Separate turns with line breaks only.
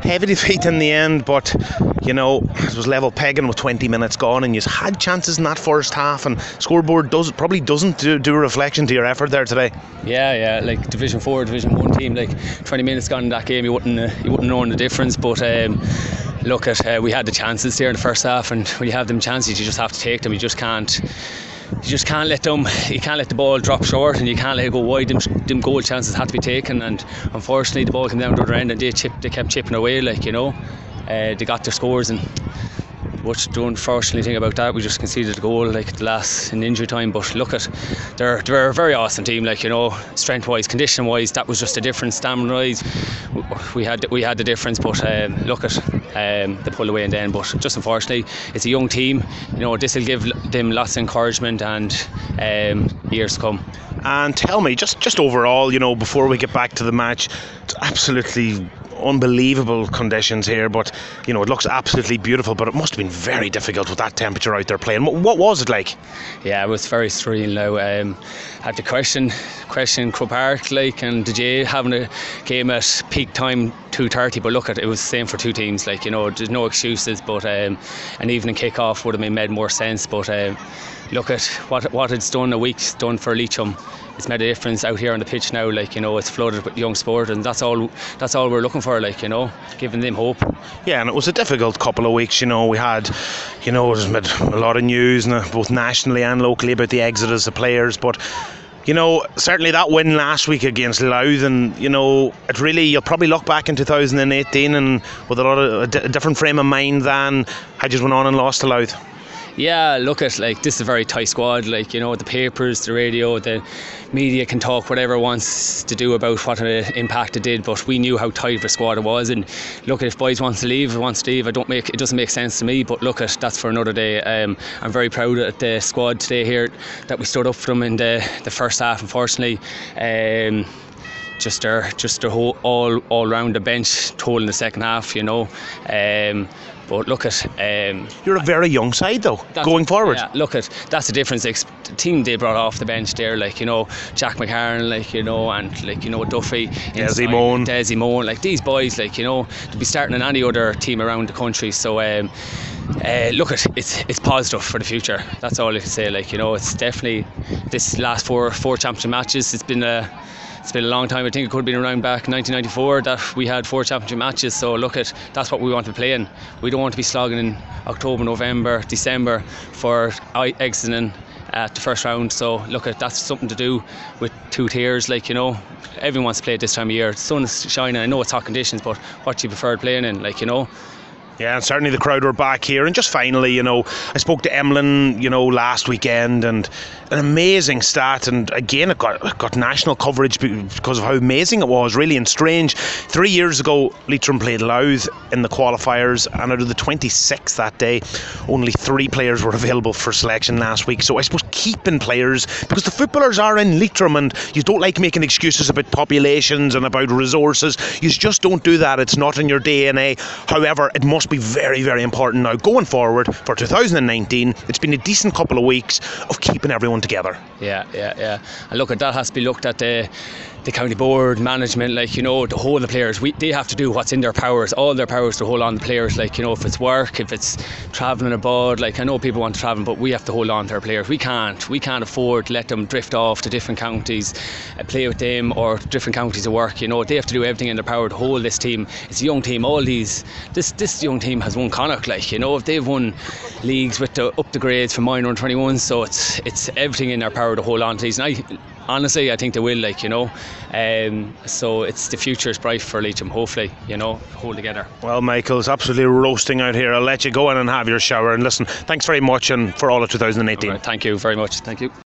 heavy defeat in the end, but you know, it was level pegging with 20 minutes gone, and you had chances in that first half, and scoreboard probably doesn't do a reflection to your effort there today.
Yeah, like Division 4, Division 1 team, like 20 minutes gone in that game, you wouldn't know the difference, but look at we had the chances there in the first half, and when you have them chances, you just have to take them. You just can't let them. You can't let the ball drop short, and you can't let it go wide. Them goal chances had to be taken, and unfortunately the ball came down to the other end, and they kept chipping away, like, you know. They got their scores, and what's the unfortunate thing about that, we just conceded a goal like the last in injury time. But look at, they're a very awesome team, like, you know, strength wise, condition wise, that was just a difference. Stamina wise, we had the difference, but look at, they pulled away in the end. But just unfortunately, it's a young team, you know. This will give them lots of encouragement and years to come.
And tell me, just overall, you know, before we get back to the match, it's absolutely unbelievable conditions here, but you know, it looks absolutely beautiful, but it must have been very difficult with that temperature out there playing. What was it like? Yeah,
it was very surreal now. Had to question Croke Park, like, and the J having a game at peak time 2:30, but look at it was the same for two teams, like, you know, there's no excuses, but an evening kick-off would have made more sense, but look at what it's done, a week's done for Leitrim. It's made a difference out here on the pitch now, like, you know, it's flooded with young sport, and that's all we're looking for, like, you know, giving them hope.
Yeah, and it was a difficult couple of weeks, you know. We had, you know, there's been a lot of news both nationally and locally about the exodus of players, but you know, certainly that win last week against Louth, and you know, it really, you'll probably look back in 2018 and with a lot of a different frame of mind than had you went on and lost to Louth.
Yeah, look at, like, this is a very tight squad, like, you know, the papers, the radio, the media can talk whatever it wants to do about what an impact it did, but we knew how tight of a squad it was. And look, if boys wants to leave, it doesn't make sense to me, but look at, that's for another day. I'm very proud of the squad today here, that we stood up for them in the first half. Unfortunately, just their whole all round the bench toll in the second half, you know. But look at,
you're a very young side though, going forward.
Yeah, look at, that's the difference. The team they brought off the bench there, like, you know, Jack McCarron, like, you know, and like, you know, Duffy,
Desi Moan,
like these boys, like, you know, to be starting in any other team around the country. So look at, it's positive for the future. That's all I can say. Like, you know, it's definitely this last four championship matches. It's been a long time. I think it could have been around back 1994 that we had 4 championship matches. So look at, that's what we want to play in. We don't want to be slogging in October, November, December for exiting at the first round. So look at, that's something to do with 2 tiers, like, you know. Everyone wants to play at this time of year. The sun is shining. I know it's hot conditions, but what you prefer playing in, like, you know.
Yeah, and certainly the crowd were back here. And just finally, you know, I spoke to Emlyn, you know, last weekend, and an amazing stat, and again it got national coverage because of how amazing it was, really. And strange, 3 years ago Leitrim played Louth in the qualifiers, and out of the 26 that day, only 3 players were available for selection last week. So I suppose keeping players, because the footballers are in Leitrim, and you don't like making excuses about populations and about resources. You just don't do that. It's not in your DNA. However, it must be very, very important now going forward for 2019. It's been a decent couple of weeks of keeping everyone together.
Yeah. And look, at that has to be looked at the county board, management, like, you know, the whole of the players. They have to do what's in their powers, all their powers, to hold on to the players. Like, you know, if it's work, if it's travelling abroad, like, I know people want to travel, but we have to hold on to our players. We can't afford to let them drift off to different counties, play with them, or different counties of work. You know, they have to do everything in their power to hold this team. It's a young team. This young team has won Connacht, like, you know, if they've won leagues with up the grades from minor and 21, so it's everything in their power to hold on to these. And honestly, I think they will, like, you know. So it's, the future is bright for Leitrim, hopefully, you know, hold together.
Well, Michael, it's absolutely roasting out here. I'll let you go in and have your shower. And listen, thanks very much, and for all of 2018.
Right, thank you very much. Thank you.